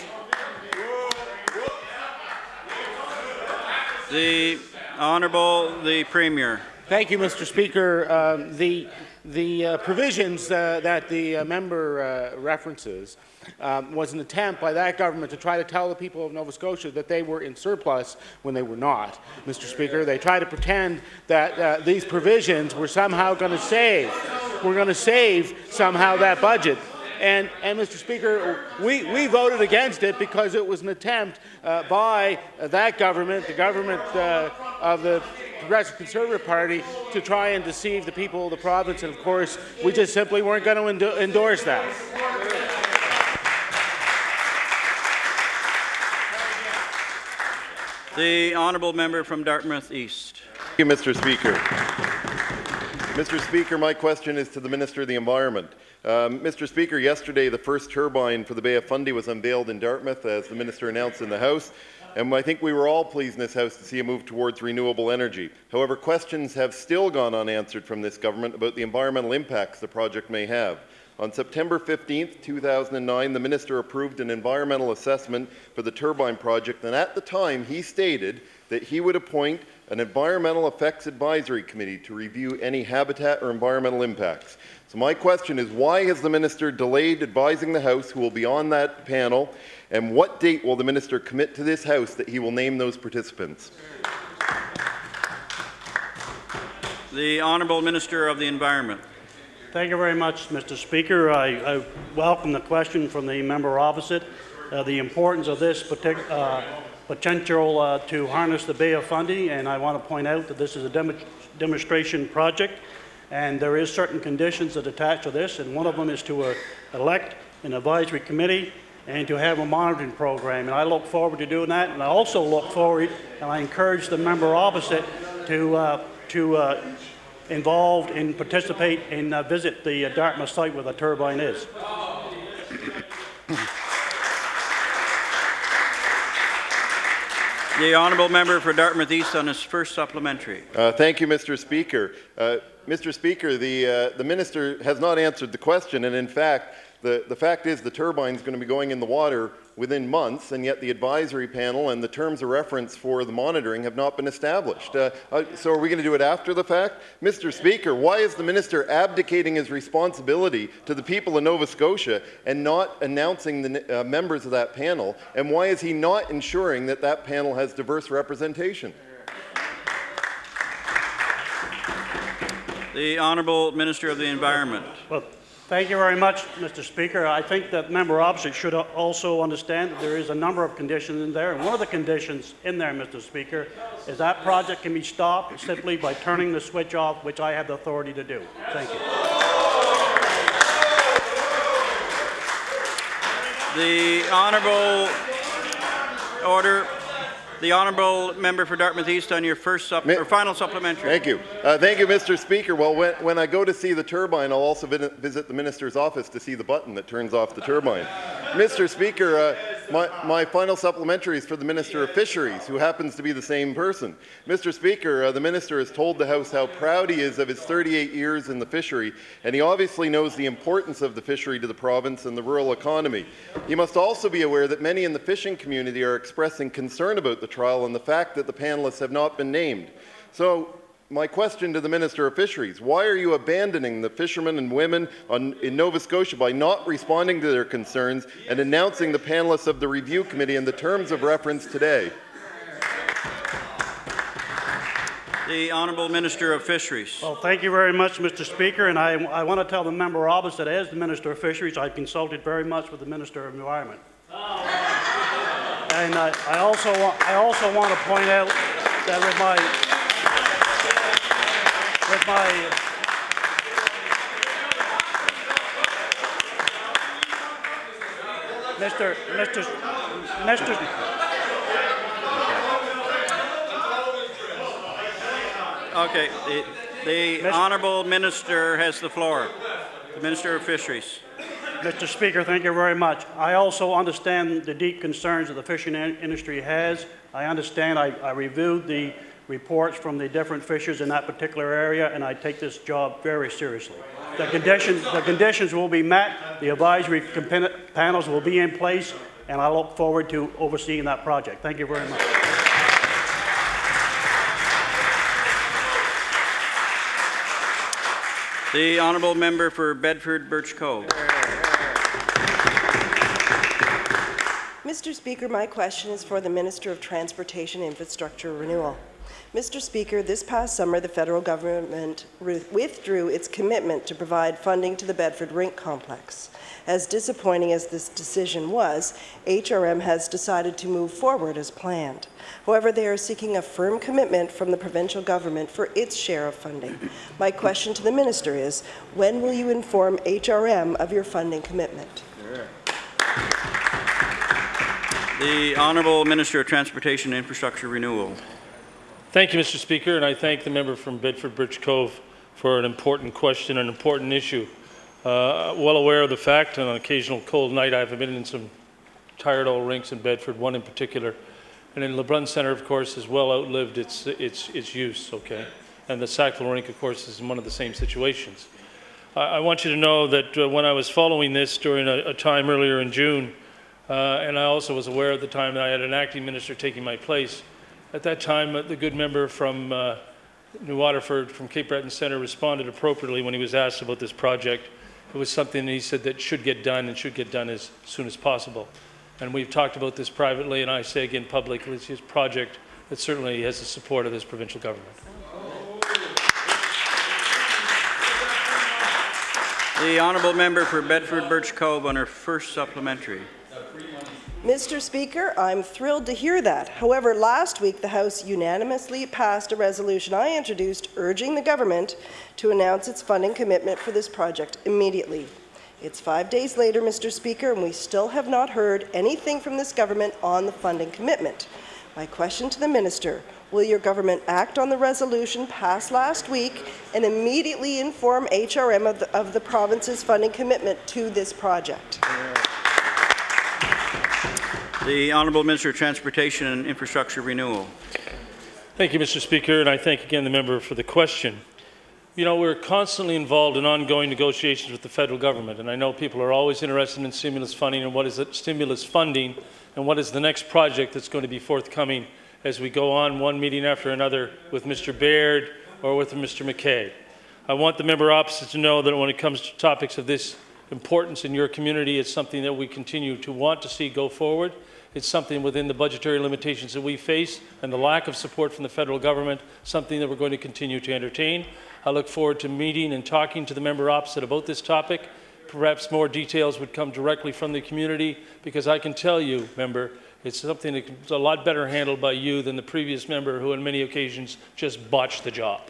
The Honourable the Premier. Thank you, Mr. Speaker. The provisions that the member references was an attempt by that government to try to tell the people of Nova Scotia that they were in surplus when they were not. Mr. Speaker, they try to pretend that these provisions were somehow going to save. We're going to save somehow that budget. And Mr. Speaker, we voted against it because it was an attempt by that government, the government of the Progressive Conservative Party, to try and deceive the people of the province. And of course, we just simply weren't going to endorse that. The Honourable Member from Dartmouth East. Thank you, Mr. Speaker. Mr. Speaker, my question is to the Minister of the Environment. Mr. Speaker, yesterday the first turbine for the Bay of Fundy was unveiled in Dartmouth, as the Minister announced in the House, and I think we were all pleased in this House to see a move towards renewable energy. However, questions have still gone unanswered from this government about the environmental impacts the project may have. On September 15, 2009, the Minister approved an environmental assessment for the turbine project, and at the time he stated that he would appoint an Environmental Effects Advisory Committee to review any habitat or environmental impacts. So my question is, why has the Minister delayed advising the House who will be on that panel, and what date will the Minister commit to this House that he will name those participants? The Honourable Minister of the Environment. Thank you very much, Mr. Speaker. I welcome the question from the member opposite. The importance of this potential to harness the Bay of Fundy, and I want to point out that this is a demonstration project, and there is certain conditions that attach to this, and one of them is to elect an advisory committee and to have a monitoring program, and I look forward to doing that. And I also look forward, and I encourage the member opposite to involved and participate and visit the Dartmouth site where the turbine is. The Honourable Member for Dartmouth East on his first supplementary. Thank you, Mr. Speaker. Mr. Speaker, the Minister has not answered the question, and in fact, the fact is the turbine is going to be going in the water within months, and yet the advisory panel and the terms of reference for the monitoring have not been established. So are we going to do it after the fact? Mr. Speaker, why is the Minister abdicating his responsibility to the people of Nova Scotia and not announcing the members of that panel? And why is he not ensuring that that panel has diverse representation? The Honourable Minister of the Environment. Well, thank you very much, Mr. Speaker. I think that member opposite should also understand that there is a number of conditions in there, and one of the conditions in there, Mr. Speaker, is that project can be stopped simply by turning the switch off, which I have the authority to do. Thank you. The Honourable Order. The Honourable Member for Dartmouth East on your first final supplementary. Thank you. Thank you, Mr. Speaker. Well, when I go to see the turbine, I'll also visit the Minister's office to see the button that turns off the turbine. Mr. Speaker, my final supplementary is for the Minister of Fisheries, who happens to be the same person. Mr. Speaker, the Minister has told the House how proud he is of his 38 years in the fishery, and he obviously knows the importance of the fishery to the province and the rural economy. He must also be aware that many in the fishing community are expressing concern about the trial and the fact that the panelists have not been named. So, My question to the Minister of Fisheries, why are you abandoning the fishermen and women in Nova Scotia by not responding to their concerns and announcing the panelists of the review committee and the terms of reference today? The Honourable Minister of Fisheries. Well, thank you very much, Mr. Speaker, and I want to tell the member opposite, as the Minister of Fisheries, I've consulted very much with the Minister of Environment. And I also want to point out that with my Okay, the Honourable Minister has the floor. The Minister of Fisheries. Mr. Speaker, thank you very much. I also understand the deep concerns that the fishing industry has. I understand. I reviewed the reports from the different fishers in that particular area, and I take this job very seriously. The conditions will be met, the advisory panels will be in place, and I look forward to overseeing that project. Thank you very much. The Honourable Member for Bedford Birch Cove. Mr. Speaker, my question is for the Minister of Transportation and Infrastructure Renewal. Mr. Speaker, this past summer, the federal government withdrew its commitment to provide funding to the Bedford Rink Complex. As disappointing as this decision was, HRM has decided to move forward as planned. However, they are seeking a firm commitment from the provincial government for its share of funding. My question to the Minister is, when will you inform HRM of your funding commitment? The Honourable Minister of Transportation and Infrastructure Renewal. Thank you, Mr. Speaker, and I thank the member from Bedford Birch Cove for an important question, an important issue. Well aware of the fact, on an occasional cold night, I've been in some tired old rinks in Bedford, one in particular, and in LeBrun Centre, of course, has well outlived its use. Okay, and the Sackville Rink, of course, is in one of the same situations. I want you to know that when I was following this during a time earlier in June, and I also was aware at the time that I had an acting minister taking my place. At that time, the good member from New Waterford, from Cape Breton Centre, responded appropriately when he was asked about this project. It was something that he said that should get done and should get done as soon as possible. And we've talked about this privately, and I say again publicly, it's his project that certainly has the support of this provincial government. The Honourable Member for Bedford Birch Cove on her first supplementary. Mr. Speaker, I'm thrilled to hear that. However, last week the House unanimously passed a resolution I introduced urging the government to announce its funding commitment for this project immediately. It's 5 days later, Mr. Speaker, and we still have not heard anything from this government on the funding commitment. My question to the Minister, will your government act on the resolution passed last week and immediately inform HRM of the province's funding commitment to this project? The Honourable Minister of Transportation and Infrastructure Renewal. Thank you, Mr. Speaker, and I thank again the member for the question. You know, we're constantly involved in ongoing negotiations with the federal government, and I know people are always interested in stimulus funding and what is that stimulus funding and what is the next project that's going to be forthcoming as we go on one meeting after another with Mr. Baird or with Mr. McKay. I want the member opposite to know that when it comes to topics of this importance in your community, it's something that we continue to want to see go forward. It's something within the budgetary limitations that we face and the lack of support from the federal government, something that we're going to continue to entertain. I look forward to meeting and talking to the member opposite about this topic. Perhaps more details would come directly from the community, because I can tell you, member, it's something that's a lot better handled by you than the previous member who on many occasions just botched the job.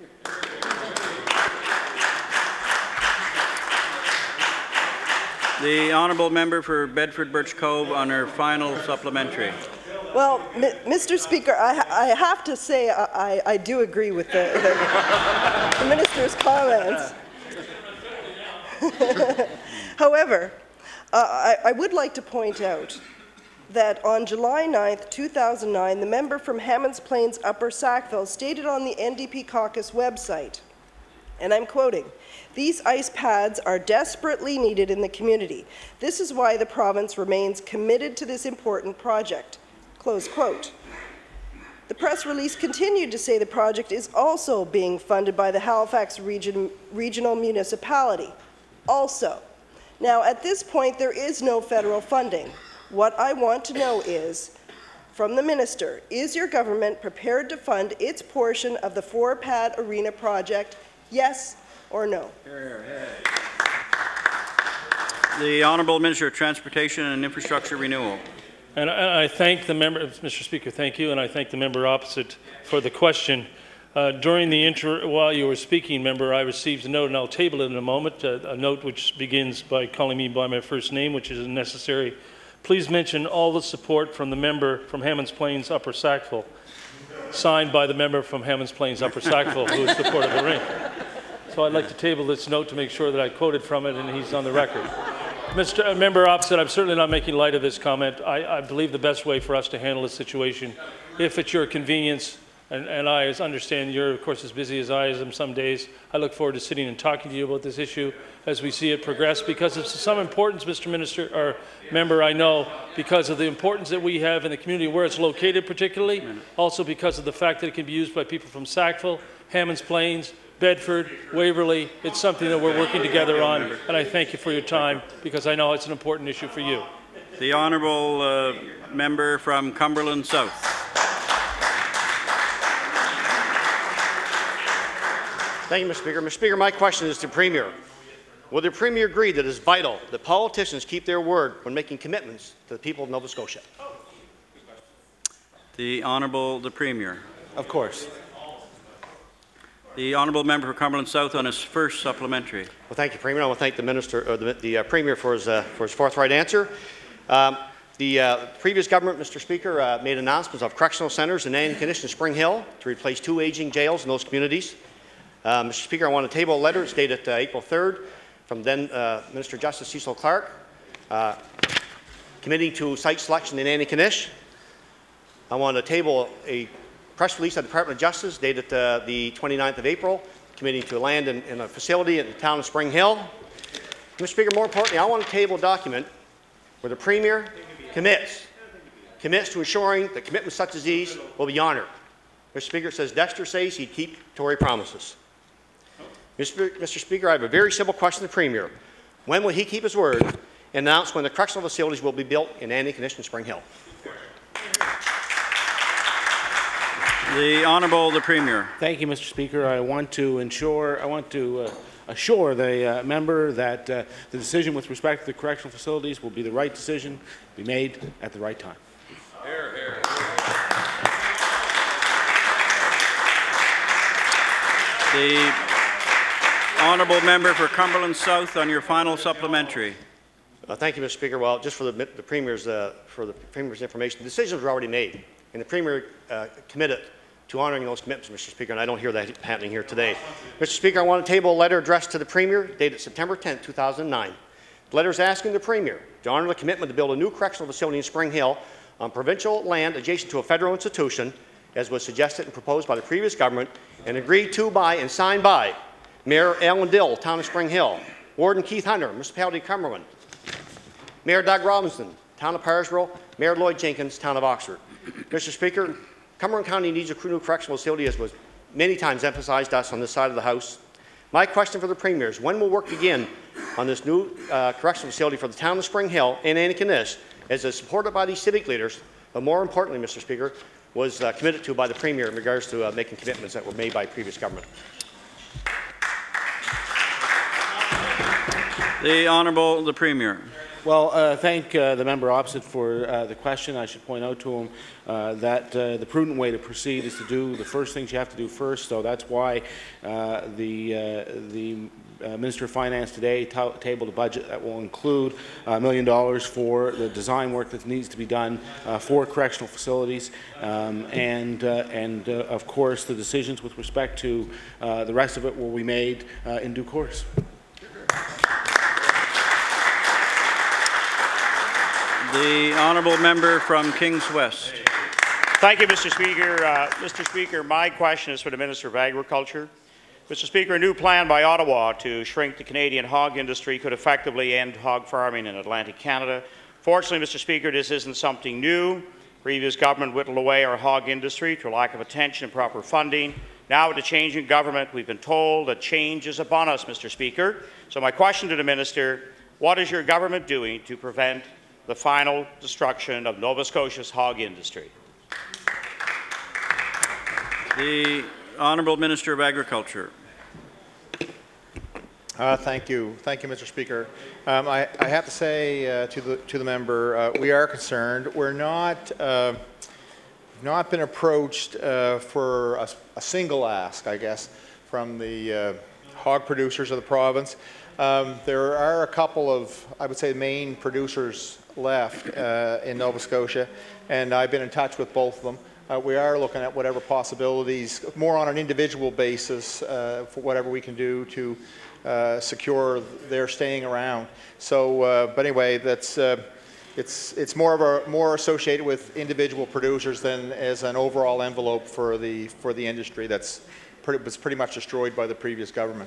The Honourable Member for Bedford Birch Cove on her final supplementary. Well, Mr. Speaker, I have to say I do agree with the Minister's comments. However, I would like to point out that on July 9th, 2009, the member from Hammonds Plains Upper Sackville stated on the NDP caucus website, and I'm quoting, "These ice pads are desperately needed in the community. This is why the province remains committed to this important project." Close quote. The press release continued to say the project is also being funded by the Halifax Regional Municipality. Also. Now, at this point, there is no federal funding. What I want to know is, from the minister, is your government prepared to fund its portion of the 4-pad arena project, yes or no? The Honourable Minister of Transportation and Infrastructure Renewal. And I thank the member, Mr. Speaker, thank you, and I thank the member opposite for the question. During the while you were speaking, member, I received a note, and I'll table it in a moment, a note which begins by calling me by my first name, which is necessary. Please mention all the support from the member from Hammonds Plains, Upper Sackville, signed by the member from Hammonds Plains, Upper Sackville, who has supported the rink. So I'd like to table this note to make sure that I quoted from it and he's on the record. Mr. Member opposite, I'm certainly not making light of this comment. I believe the best way for us to handle this situation, if it's your convenience, and I understand you're, of course, as busy as I am some days, I look forward to sitting and talking to you about this issue as we see it progress, because it's of some importance, Mr. Minister, or Member, I know, because of the importance that we have in the community where it's located particularly, also because of the fact that it can be used by people from Sackville, Hammonds Plains, Bedford, Waverley. It's something that we're working together on, and I thank you for your time because I know it's an important issue for you. The Honourable Member from Cumberland South. Thank you, Mr. Speaker. Mr. Speaker, my question is to the Premier. Will the Premier agree that it is vital that politicians keep their word when making commitments to the people of Nova Scotia? The Honourable the Premier. Of course. The Honourable Member for Cumberland South on his first supplementary. Well, thank you, Premier. I want to thank the Minister, or the Premier for his forthright answer. The previous government, Mr. Speaker, made announcements of correctional centres in Antigonish and Spring Hill to replace 2 aging jails in those communities. Mr. Speaker, I want to table a letter dated April 3rd from then Minister Justice Cecil Clark, committing to site selection in Antigonish. I want to table a press release of the Department of Justice dated the 29th of April, committing to land in a facility in the town of Spring Hill. Mr. Speaker, more importantly, I want to table a document where the Premier commits to ensuring that commitments such as these will be honoured. Mr. Speaker, it says Dexter says he'd keep Tory promises. Mr. Speaker, I have a very simple question to the Premier. When will he keep his word and announce when the correctional facilities will be built in Antigonish and Spring Hill? The Honourable the Premier. Thank you, Mr. Speaker. I want to assure the member that the decision with respect to the correctional facilities will be the right decision, be made at the right time. Hear, hear. The Honourable Member for Cumberland South on your final supplementary. Thank you, Mr. Speaker. Well, just for the Premier's information, the decisions were already made, and the Premier committed to honouring those commitments, Mr. Speaker, and I don't hear that happening here today. Mr. Speaker, I want to table a letter addressed to the Premier dated September 10, 2009. The letter is asking the Premier to honour the commitment to build a new correctional facility in Spring Hill on provincial land adjacent to a federal institution, as was suggested and proposed by the previous government and agreed to by and signed by Mayor Alan Dill, Town of Spring Hill, Warden Keith Hunter, Municipality of Cumberland, Mayor Doug Robinson, Town of Parisville, Mayor Lloyd Jenkins, Town of Oxford. Mr. Speaker, Cumberland County needs a new correctional facility, as was many times emphasized to us on this side of the House. My question for the Premier is, when will work begin on this new correctional facility for the Town of Spring Hill and Antigonish, as is supported by these civic leaders, but more importantly, Mr. Speaker, was committed to by the Premier in regards to making commitments that were made by previous government? The Honourable the Premier. Well, thank the member opposite for the question. I should point out to him that the prudent way to proceed is to do the first things you have to do first. So that's why the Minister of Finance today tabled a budget that will include $1 million for the design work that needs to be done for correctional facilities, and of course the decisions with respect to the rest of it will be made in due course. The Honourable Member from Kings West. Thank you, Mr. Speaker. Mr. Speaker, my question is for the Minister of Agriculture. Mr. Speaker, a new plan by Ottawa to shrink the Canadian hog industry could effectively end hog farming in Atlantic Canada. Fortunately, Mr. Speaker, this isn't something new. Previous government whittled away our hog industry through lack of attention and proper funding. Now, with the change in government, we've been told that change is upon us, Mr. Speaker. So my question to the Minister, what is your government doing to prevent the final destruction of Nova Scotia's hog industry? The Honourable Minister of Agriculture. Thank you, Mr. Speaker. I have to say to the member, we are concerned. We're not been approached for a single ask, I guess, from the hog producers of the province. There are a couple of, I would say, main producers left in Nova Scotia, and I've been in touch with both of them. We are looking at whatever possibilities, more on an individual basis, for whatever we can do to secure their staying around. So, but anyway, that's it's more associated with individual producers than as an overall envelope for the industry was pretty much destroyed by the previous government.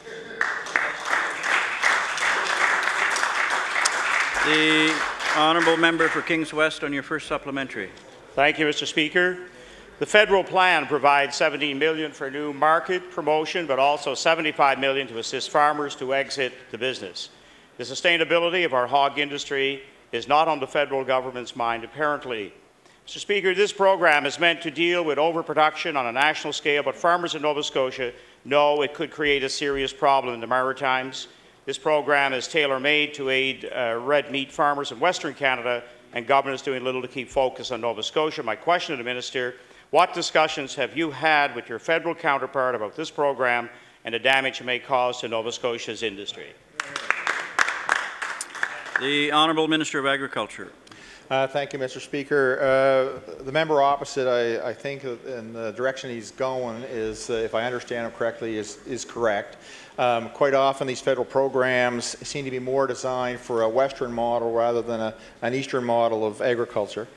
The honourable member for Kings West on your first supplementary. Thank you, Mr. Speaker. The federal plan provides $17 million for new market promotion, but also $75 million to assist farmers to exit the business. The sustainability of our hog industry is not on the federal government's mind, apparently. Mr. Speaker, this program is meant to deal with overproduction on a national scale, but farmers in Nova Scotia know it could create a serious problem in the Maritimes. This program is tailor-made to aid red meat farmers in Western Canada, and government is doing little to keep focus on Nova Scotia. My question to the Minister, what discussions have you had with your federal counterpart about this program and the damage it may cause to Nova Scotia's industry? The Honourable Minister of Agriculture. Thank you, Mr. Speaker. The member opposite, I think, in the direction he's going is, if I understand him correctly, is correct. Quite often these federal programs seem to be more designed for a Western model rather than an Eastern model of agriculture.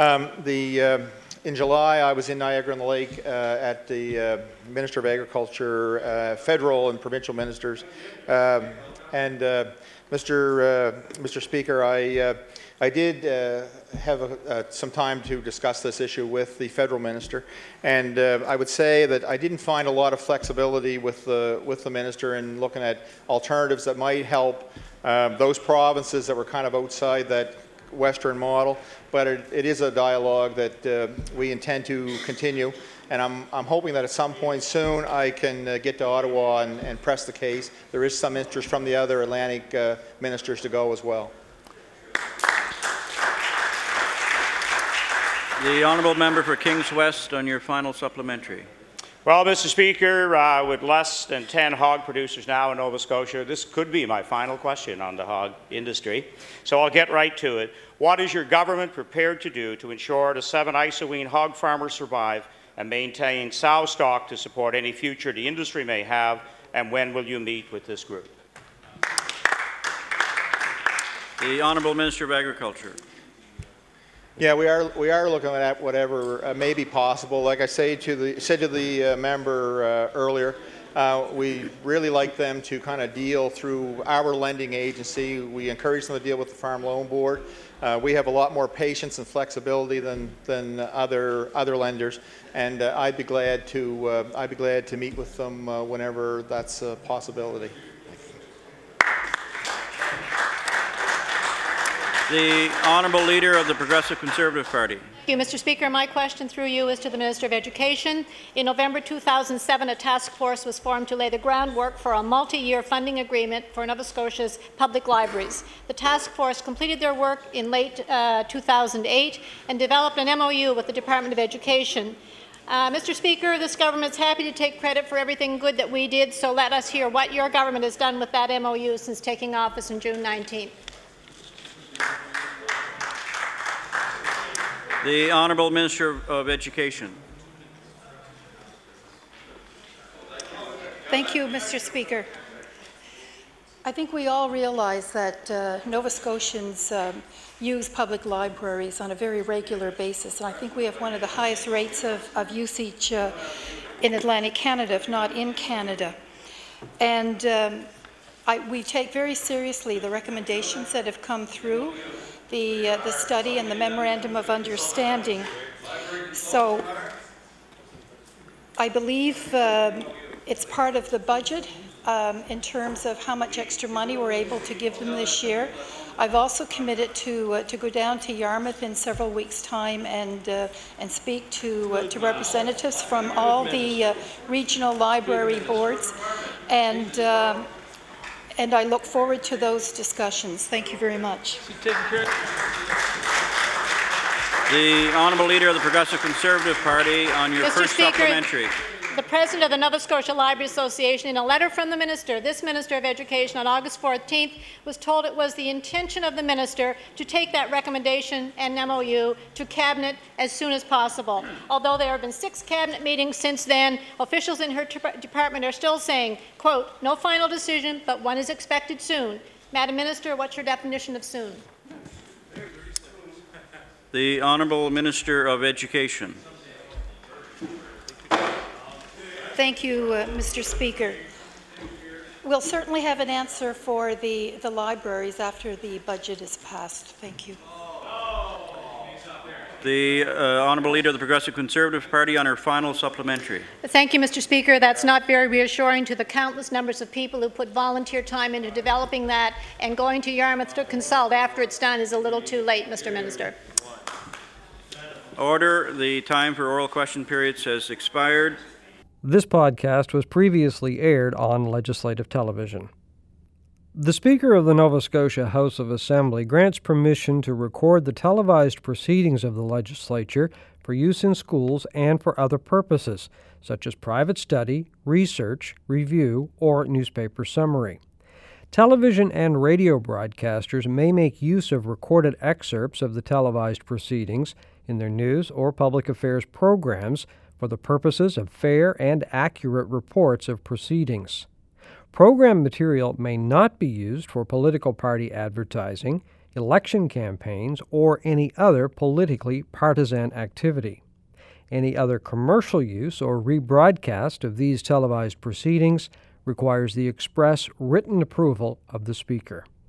In July, I was in Niagara-on-the-Lake at the Minister of Agriculture, federal and provincial ministers, and Mr. Speaker, I did have some time to discuss this issue with the federal minister, and I would say that I didn't find a lot of flexibility with the minister in looking at alternatives that might help those provinces that were kind of outside that Western model. But it is a dialogue that we intend to continue, and I'm hoping that at some point soon I can get to Ottawa and press the case. There is some interest from the other Atlantic ministers to go as well. The honourable member for Kings West on your final supplementary. Well, Mr. Speaker, with less than 10 hog producers now in Nova Scotia, this could be my final question on the hog industry. So I'll get right to it. What is your government prepared to do to ensure the 7 Isoween hog farmers survive and maintain sow stock to support any future the industry may have, and when will you meet with this group? The Honourable Minister of Agriculture. Yeah, we are looking at whatever may be possible. Like I said to the member earlier, we really like them to kind of deal through our lending agency. We encourage them to deal with the Farm Loan Board. We have a lot more patience and flexibility than other lenders, and I'd be glad to meet with them whenever that's a possibility. The Honourable Leader of the Progressive Conservative Party. Thank you, Mr. Speaker. My question through you is to the Minister of Education. In November 2007, a task force was formed to lay the groundwork for a multi-year funding agreement for Nova Scotia's public libraries. The task force completed their work in late 2008 and developed an MOU with the Department of Education. Mr. Speaker, this government is happy to take credit for everything good that we did, so let us hear what your government has done with that MOU since taking office on June 19th. The Honourable Minister of Education. Thank you, Mr. Speaker. I think we all realize that Nova Scotians use public libraries on a very regular basis, and I think we have one of the highest rates of usage in Atlantic Canada, if not in Canada. And we take very seriously the recommendations that have come through the study and the memorandum of understanding. So I believe it's part of the budget in terms of how much extra money we're able to give them this year. I've also committed to go down to Yarmouth in several weeks' time and speak to representatives from all the regional library boards, and I look forward to those discussions. Thank you very much. The Honourable Leader of the Progressive Conservative Party on your Mr. first Speaker, supplementary. The President of the Nova Scotia Library Association, in a letter from the Minister, this Minister of Education on August 14th, was told it was the intention of the Minister to take that recommendation and MOU to Cabinet as soon as possible. Although there have been 6 Cabinet meetings since then, officials in her department are still saying, quote, no final decision, but one is expected soon. Madam Minister, what's your definition of soon? The Honourable Minister of Education. Thank you, Mr. Speaker. We'll certainly have an answer for the libraries after the budget is passed. Thank you. The Honourable Leader of the Progressive Conservative Party on her final supplementary. Thank you, Mr. Speaker. That's not very reassuring to the countless numbers of people who put volunteer time into developing that, and going to Yarmouth to consult after it's done is a little too late, Mr. Minister. Order. The time for oral question periods has expired. This podcast was previously aired on legislative television. The Speaker of the Nova Scotia House of Assembly grants permission to record the televised proceedings of the legislature for use in schools and for other purposes, such as private study, research, review, or newspaper summary. Television and radio broadcasters may make use of recorded excerpts of the televised proceedings in their news or public affairs programs for the purposes of fair and accurate reports of proceedings. Program material may not be used for political party advertising, election campaigns, or any other politically partisan activity. Any other commercial use or rebroadcast of these televised proceedings requires the express written approval of the Speaker.